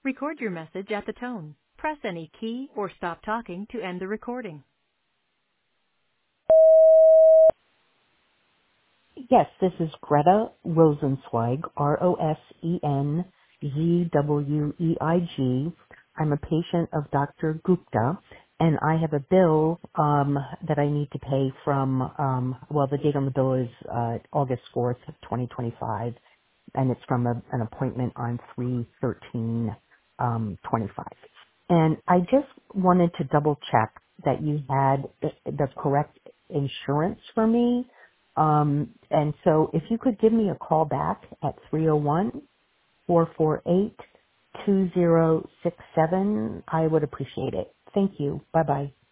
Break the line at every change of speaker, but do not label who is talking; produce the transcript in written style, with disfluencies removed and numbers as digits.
Record your message at the tone. Press any key or stop talking to end the recording.
Yes, this is Greta Rosenzweig, Rosenzweig. I'm a patient of Dr. Gupta, and I have a bill that I need to pay from, the date on the bill is August 4th, 2025, and it's from an appointment on 3/13/25. And I just wanted to double check that you had the correct insurance for me. And so if you could give me a call back at 301-448-2067, I would appreciate it. Thank you. Bye-bye.